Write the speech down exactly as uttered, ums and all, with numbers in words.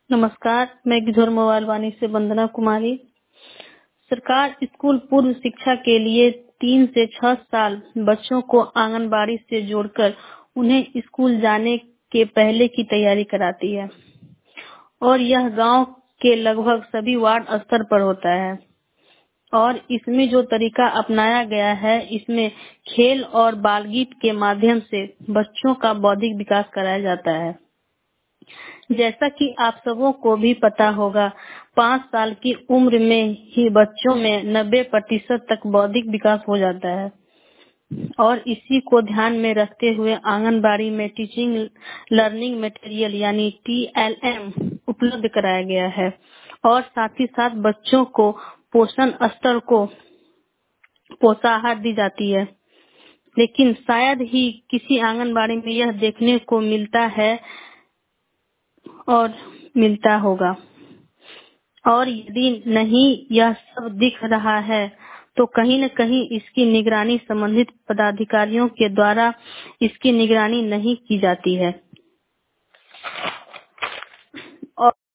नमस्कार, मैं गिद्धौर मोबाइल से वंदना कुमारी। सरकार स्कूल पूर्व शिक्षा के लिए तीन से छह साल बच्चों को आंगनबाड़ी से जोड़कर उन्हें स्कूल जाने के पहले की तैयारी कराती है और यह गांव के लगभग सभी वार्ड स्तर पर होता है। और इसमें जो तरीका अपनाया गया है, इसमें खेल और बालगीत के माध्यम से बच्चों का बौद्धिक विकास कराया जाता है। जैसा कि आप सबों को भी पता होगा, पाँच साल की उम्र में ही बच्चों में नब्बे प्रतिशत तक बौद्धिक विकास हो जाता है और इसी को ध्यान में रखते हुए आंगनबाड़ी में टीचिंग लर्निंग मटेरियल यानी टी एल एम उपलब्ध कराया गया है और साथ ही साथ बच्चों को पोषण स्तर को पोषाहार दी जाती है। लेकिन शायद ही किसी आंगनबाड़ी में यह देखने को मिलता है और मिलता होगा, और यदि नहीं यह सब दिख रहा है तो कहीं न कहीं इसकी निगरानी संबंधित पदाधिकारियों के द्वारा इसकी निगरानी नहीं की जाती है।